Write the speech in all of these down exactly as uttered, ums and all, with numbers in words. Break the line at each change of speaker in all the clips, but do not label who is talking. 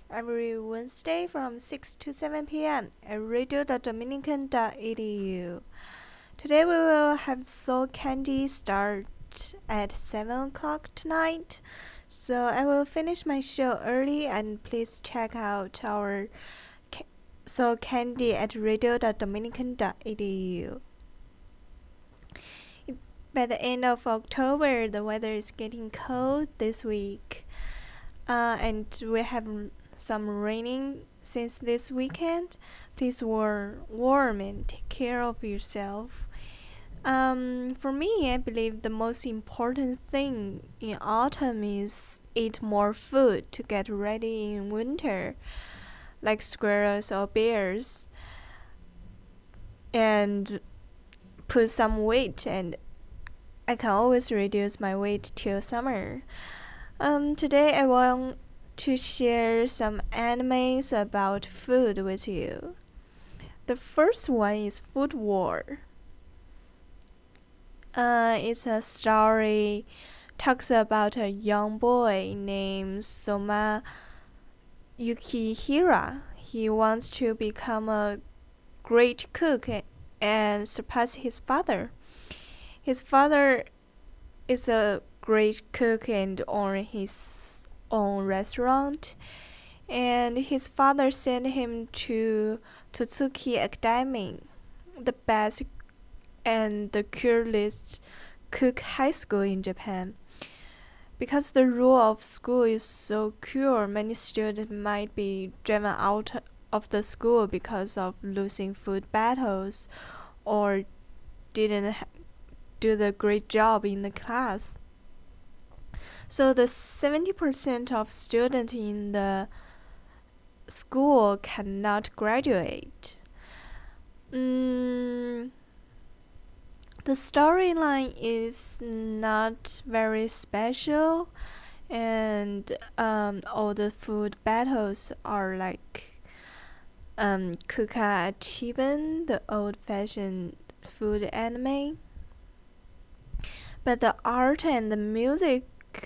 every Wednesday from six to seven p m at radio dot dominican dot e d u. Today we will have Soul Candy start at seven o'clock tonight, so I will finish my show early and please check out our ca- Soul Candy at radio dot dominican dot e d u. By the end of October, the weather is getting cold this week, uh, and we have some raining since this weekend. Please wear warm and take care of yourself. Um, for me, I believe the most important thing in autumn is eat more food to get ready in winter, like squirrels or bears, and put some weight, and I can always reduce my weight till summer. Um, today I want to share some animes about food with you. The first one is Food War. Uh, it's a story talks about a young boy named Soma Yukihira. He wants to become a great cook and surpass his father. His father is a great cook and owns his own restaurant, and his father sent him to Totsuki Academy, the best and the coolest cook high school in Japan. Because the rule of school is so cool, many students might be driven out of the school because of losing food battles or didn't do the great job in the class. So the seventy percent of students in the school cannot graduate. Mm, the storyline is not very special, and um, all the food battles are like um, Kuka Chiben, the old-fashioned food anime. But the art and the music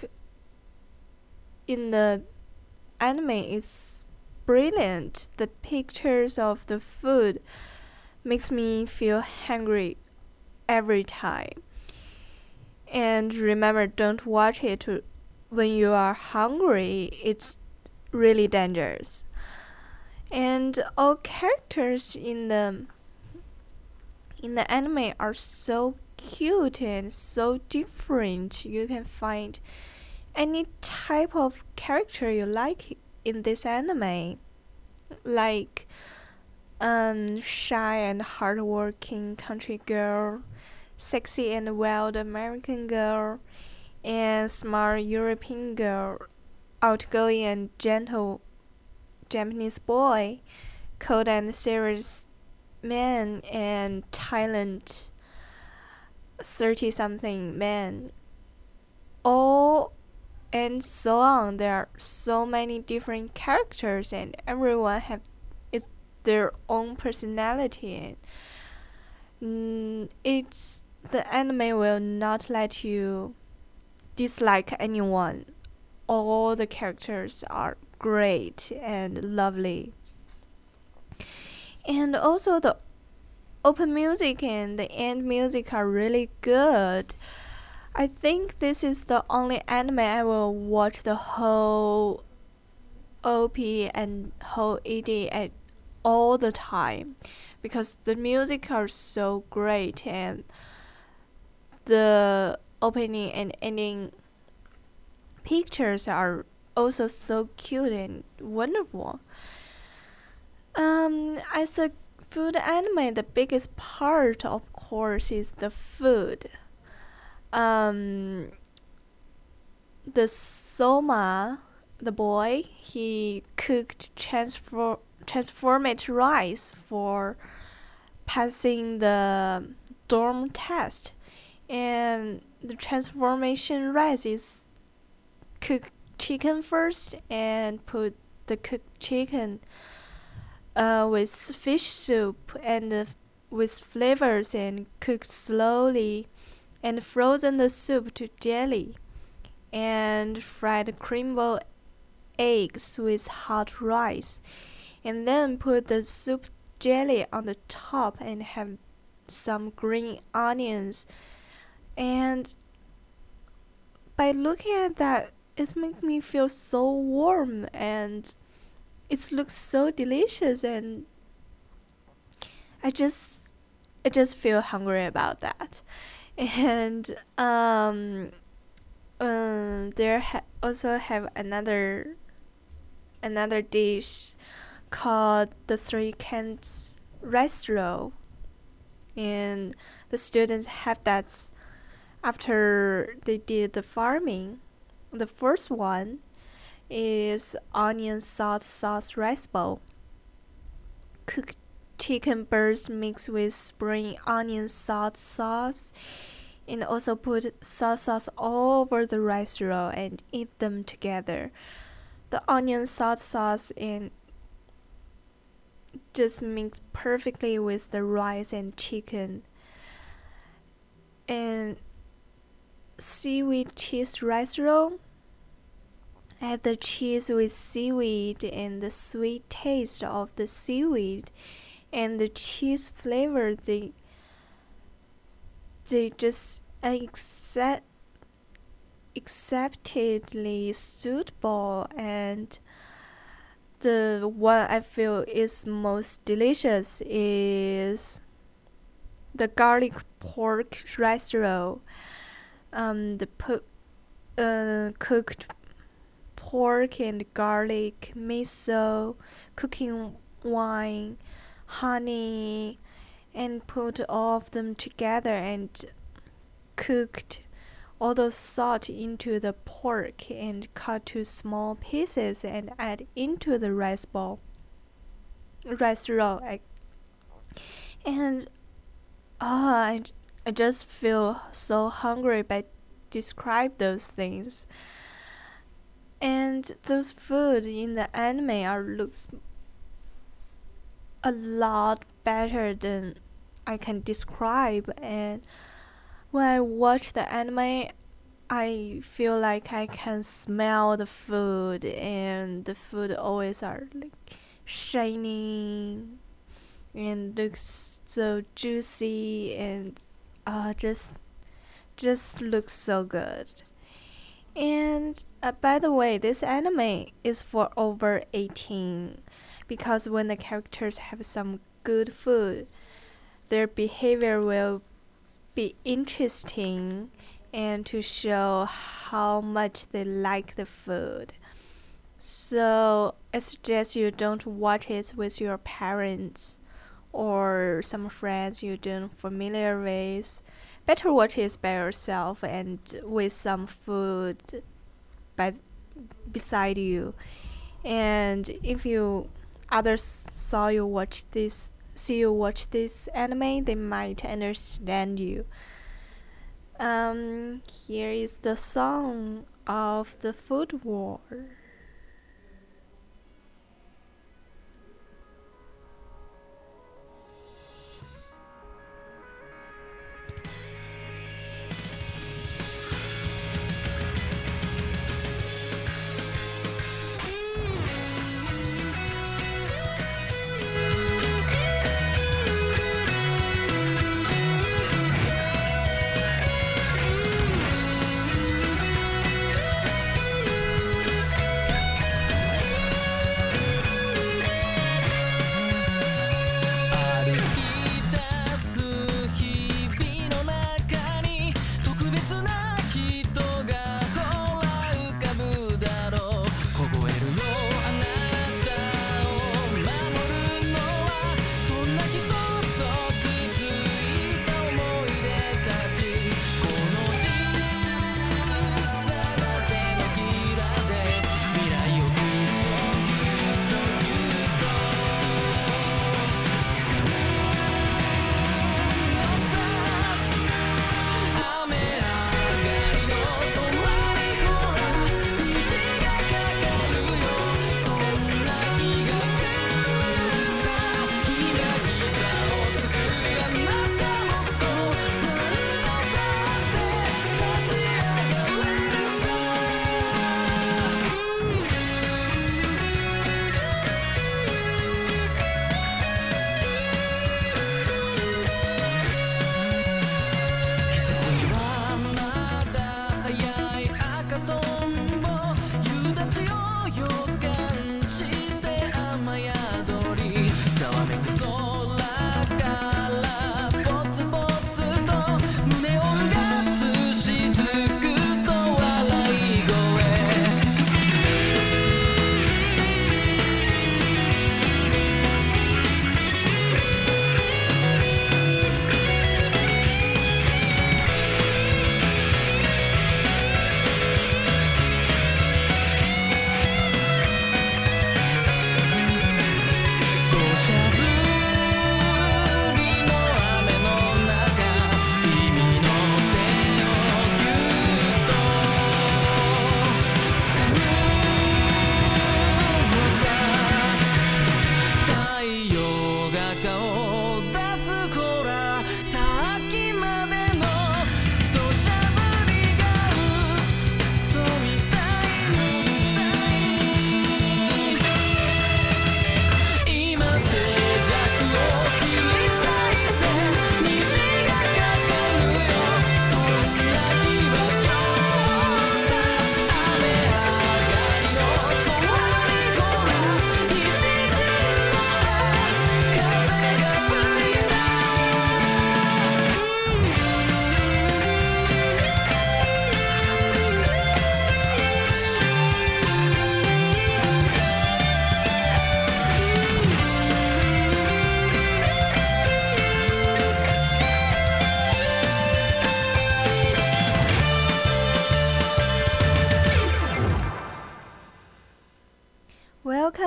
in the anime is brilliant. The pictures of the food makes me feel hungry every time. And remember, don't watch it when you are hungry. It's really dangerous. And all characters in the in the anime are so cute and so different. You can find any type of character you like in this anime, like um, shy and hardworking country girl, sexy and wild American girl, and smart European girl, outgoing and gentle Japanese boy, cold and serious man, and talent thirty-something man, all and so on. There are so many different characters, and everyone have is their own personality. Mm, it's the anime will not let you dislike anyone. All the characters are great and lovely, and also the open music and the end music are really good. I think this is the only anime I will watch the whole O P and whole E D at all the time, because the music are so great and the opening and ending pictures are also so cute and wonderful. Um, as a food anime, the biggest part, of course, is the food. Um, the Soma, the boy, he cooked transfer transformed rice for passing the dorm test, and the transformation rice is cook chicken first and put the cooked chicken uh, with fish soup and uh, with flavors and cooked slowly, and frozen the soup to jelly, and fried crumble eggs with hot rice, and then put the soup jelly on the top and have some green onions. And by looking at that, it makes me feel so warm, and it looks so delicious, and I just I just feel hungry about that. And um, um there ha- also have another another dish called the three cans rice roll, and the students have that after they did the farming. The first one is onion salt sauce rice bowl, cooked chicken breast mixed with spring onion salt sauce, and also put salt sauce all over the rice roll and eat them together. The onion salt sauce and just mix perfectly with the rice and chicken. And seaweed cheese rice roll, add the cheese with seaweed and the sweet taste of the seaweed and the cheese flavor. They they just accept acceptedly suitable, and the one I feel is most delicious is the garlic pork rice roll. Um, the po- uh, cooked pork and garlic, miso, cooking wine, honey, and put all of them together and cooked all the salt into the pork and cut to small pieces and add into the rice bowl, rice roll. And oh, I, I just feel so hungry by describe those things. And those food in the anime are looks a lot better than I can describe. And when I watch the anime, I feel like I can smell the food, and the food always are like shining and looks so juicy, and uh, just just looks so good. And uh, by the way, this anime is for over eighteen, because when the characters have some good food, their behavior will be interesting and to show how much they like the food. So I suggest you don't watch it with your parents or some friends you don't familiar with. Better watch it by yourself and with some food by beside you. And if you others saw you watch this see you watch this anime, they might understand you. Um, here is the song of the food war.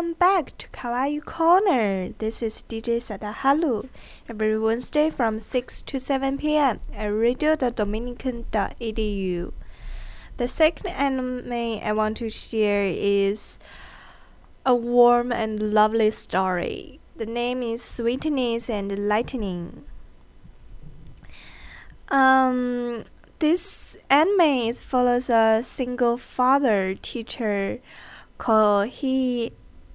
welcome back to Kawaii Corner. This is D J Sadahalu. Every Wednesday from six to seven p m at radio dot dominican dot e d u. The second anime I want to share is a warm and lovely story. The name is Sweetness and Lightning. Um, this anime is follows a single father teacher called Hi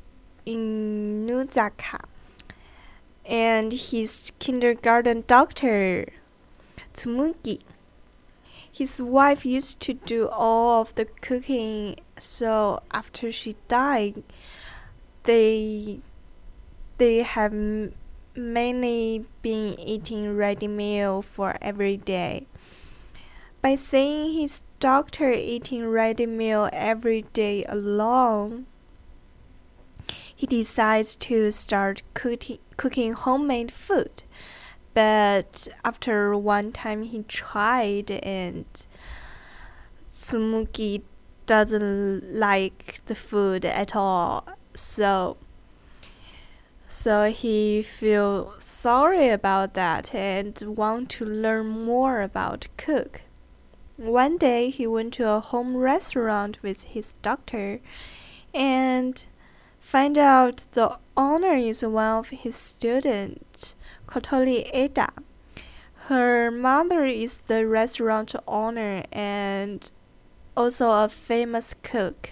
Inuzaka and his kindergarten doctor Tsumugi. His wife used to do all of the cooking, so after she died, they they have mainly been eating ready meal for every day. By seeing his doctor eating ready meal every day alone, he decides to start cooking, cooking homemade food. But after one time he tried and Tsumugi doesn't like the food at all. So so he feels sorry about that and want to learn more about cook. One day he went to a home restaurant with his doctor and find out the owner is one of his students, Kotori Eda. Her mother is the restaurant owner and also a famous cook.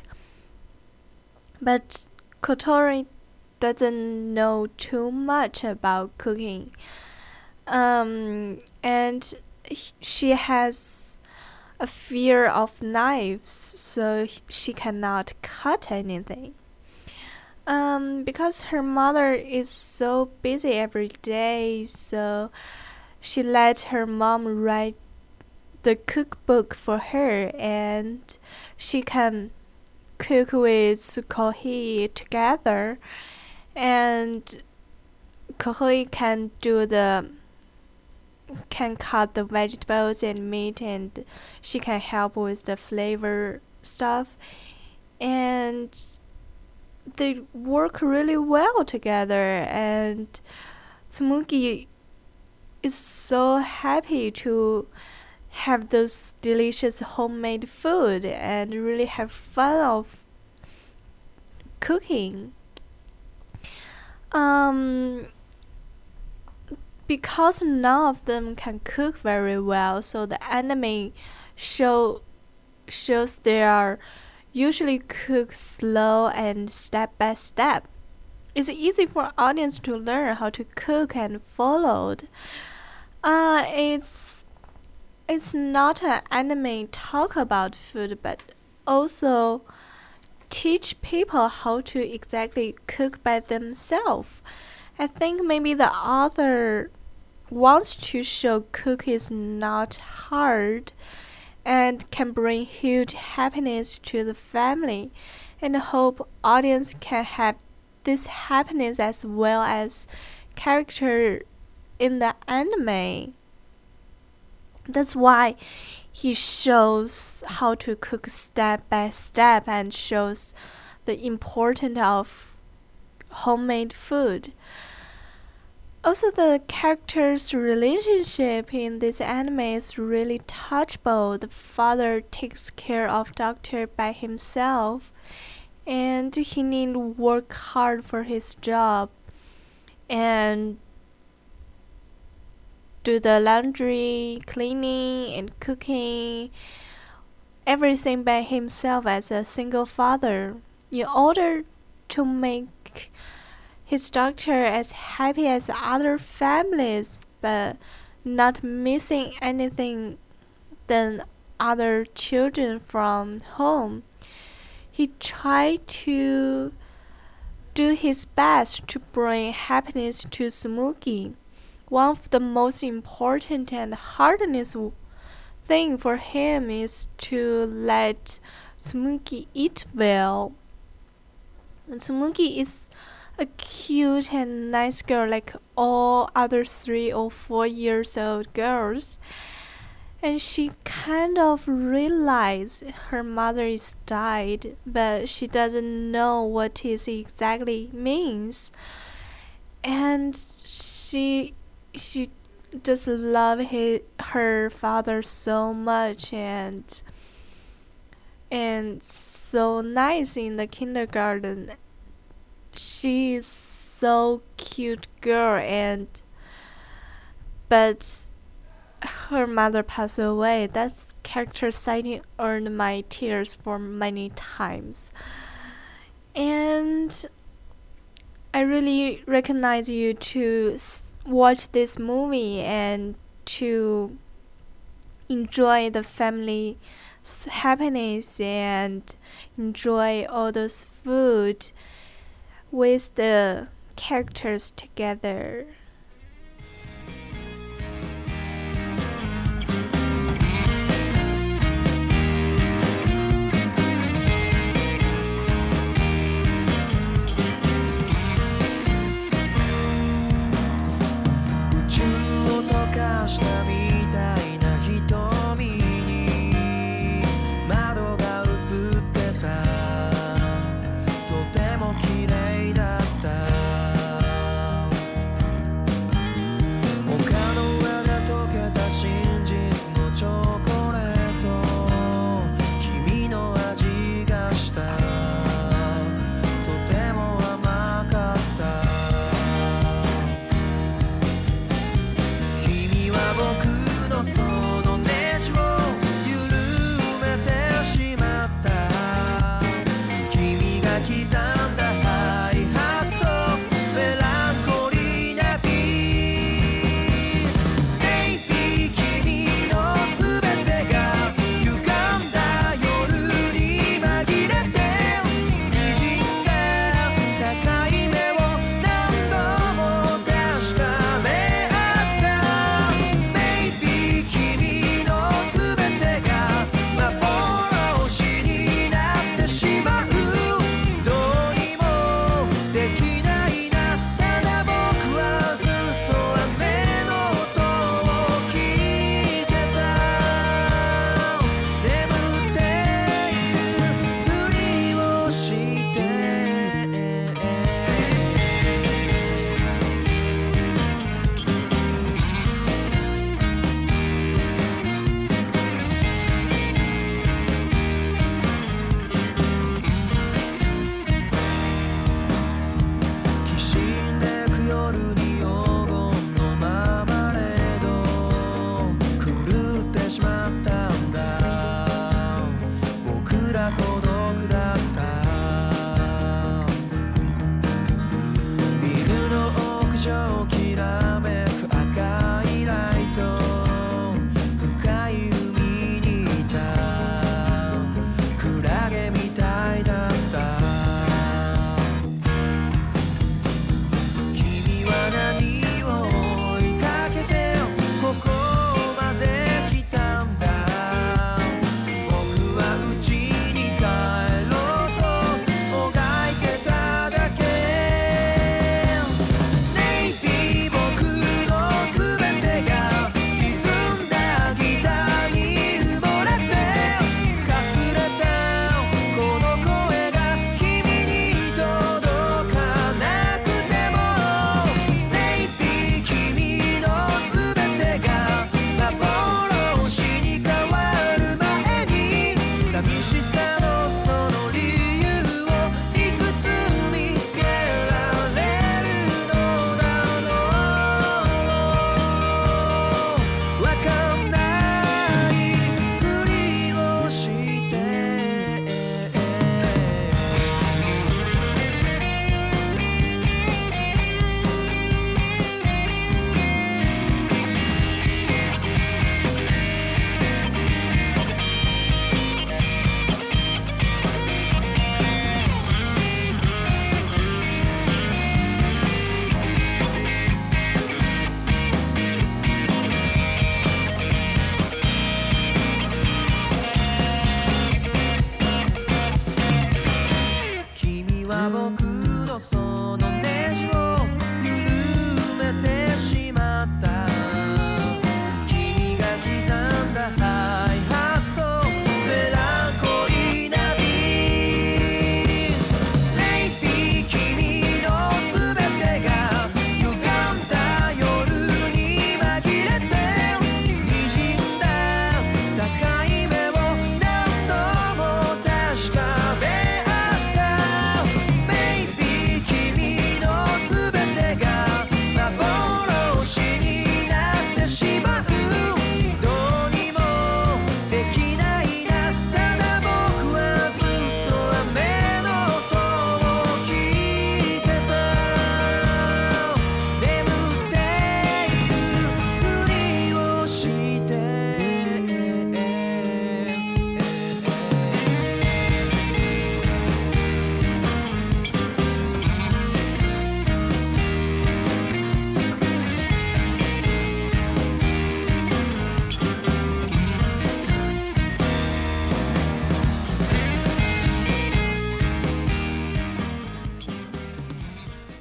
But Kotori doesn't know too much about cooking. Um, and she has a fear of knives, so she cannot cut anything. Um, because her mother is so busy every day, so she let her mom write the cookbook for her, and she can cook with Kohei together, and Kohei can do the can cut the vegetables and meat, and she can help with the flavor stuff, and they work really well together. And Tsumugi is so happy to have those delicious homemade food and really have fun of cooking. Um, because none of them can cook very well, so the anime show shows they are usually cook slow and step by step. It's easy for audience to learn how to cook and follow. Uh, it's it's not an anime talk about food, but also teach people how to exactly cook by themselves. I think maybe the author wants to show cook is not hard and can bring huge happiness to the family, and hope audience can have this happiness as well as character in the anime. That's why he shows how to cook step by step and shows the importance of homemade food. Also, the characters' relationship in this anime is really touchable. The father takes care of doctor by himself, and he need to work hard for his job and do the laundry, cleaning, and cooking, everything by himself as a single father, in order to make his doctor as happy as other families, but not missing anything than other children from home. He tried to do his best to bring happiness to Tsumugi. One of the most important and hardest thing for him is to let Tsumugi eat well. Tsumugi is a cute and nice girl like all other three or four years old girls, And she kind of realized her mother is died, but she doesn't know what it exactly means. And she she just love his, her father so much, and and so nice in the kindergarten. She is so cute girl, and but her mother passed away. That character sighting earned my tears for many times. And I really recognize you to watch this movie and to enjoy the family happiness and enjoy all those food with the characters together.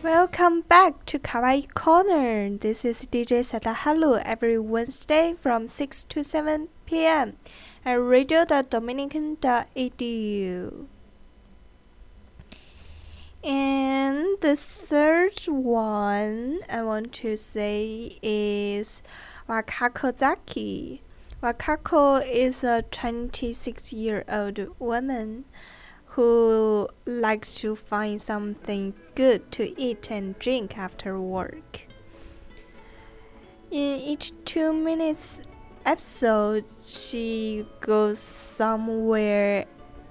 Welcome back to Kawaii Corner. This is D J Sadahalu every Wednesday from six to seven p m at radio dot dominican dot e d u. And the third one I want to say is Wakako Zaki. Wakako is a twenty-six-year-old woman who likes to find something good to eat and drink after work. In each two minutes episode, she goes somewhere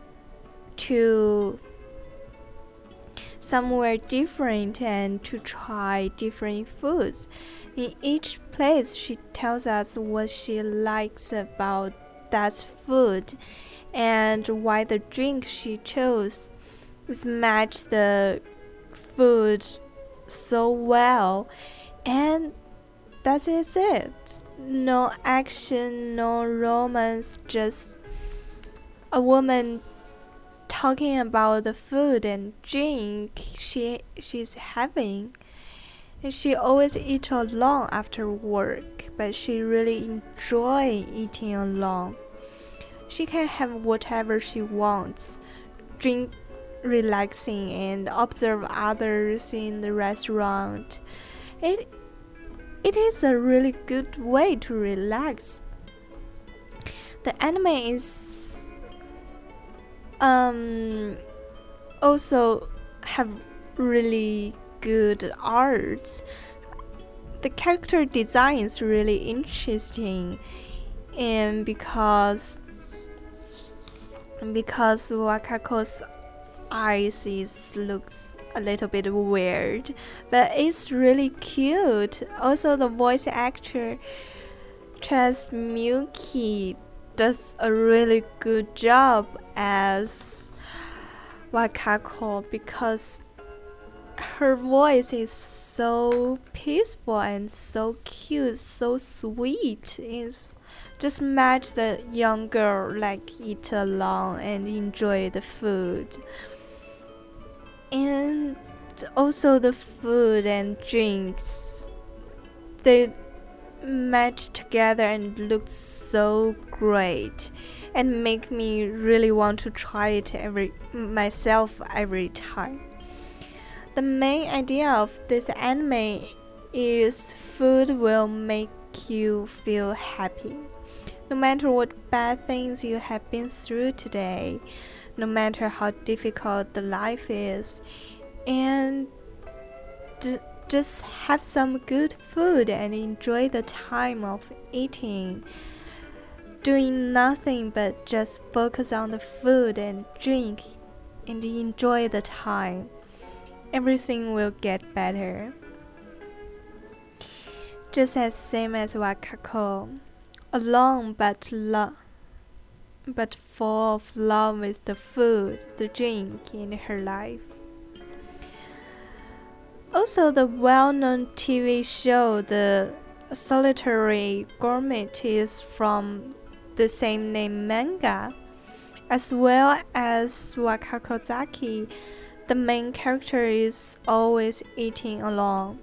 to somewhere different and to try different foods. In each place, she tells us what she likes about that food and why the drink she chose is match the food so well. And that is it. No action, no romance, just a woman talking about the food and drink she she's having. And she always eats alone after work, but she really enjoys eating alone. She can have whatever she wants, drink relaxing and observe others in the restaurant. It, it is a really good way to relax. The anime is um, also have really good arts. The character design is really interesting, and because because Wakako's eyes is, looks a little bit weird, but it's really cute. Also, the voice actor Chas Miyuki does a really good job as Wakako because her voice is so peaceful and so cute, so sweet. It's just match the young girl like eat alone and enjoy the food. And also the food and drinks, they match together and look so great and make me really want to try it every myself every time. The main idea of this anime is food will make you feel happy. No matter what bad things you have been through today, no matter how difficult the life is, and d- just have some good food and enjoy the time of eating. Doing nothing but just focus on the food and drink and enjoy the time. Everything will get better. Just as same as Wakako, alone but lo- but full of love with the food, the drink in her life. Also, the well-known T V show The Solitary Gourmet is from the same name manga, as well as Wakako Zaki. The main character is always eating alone.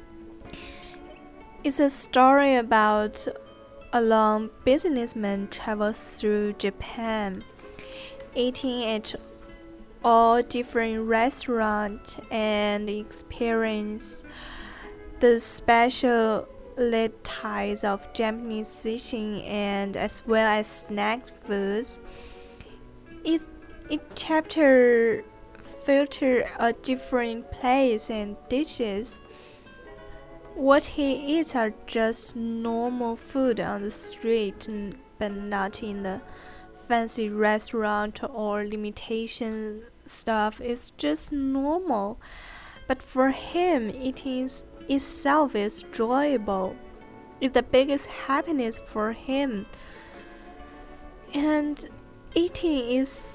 It's a story about a lone businessman travels through Japan, eating at all different restaurants and experience the specialties of Japanese sushi and as well as snack foods. Each, each chapter features a different place and dishes. What he eats are just normal food on the street, but not in the fancy restaurant or limitation stuff. It's just normal. But for him, eating itself is enjoyable. It's the biggest happiness for him. And eating is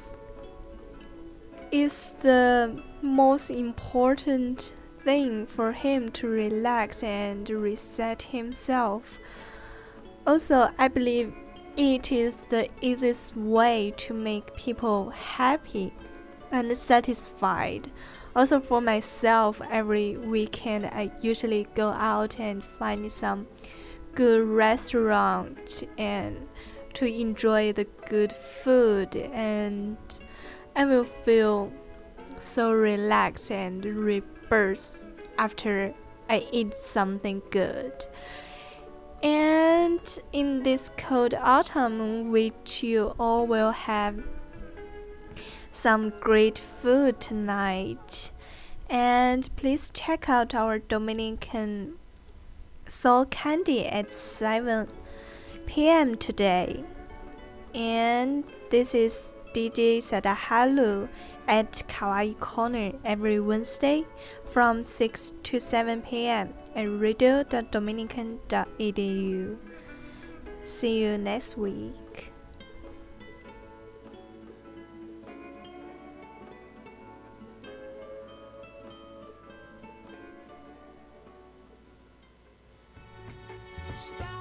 is the most important thing for him to relax and reset himself. Also, I believe it is the easiest way to make people happy and satisfied. Also for myself, every weekend I usually go out and find some good restaurant and to enjoy the good food, and I will feel so relaxed and rebirth after I eat something good. And in this cold autumn, which you all will have some great food tonight. And please check out our Dominican soul candy at seven p m today. And this is D J Sadahalu at Kawaii Corner every Wednesday from six to seven p m at radio dot dominican dot e d u. See you next week.
Stop.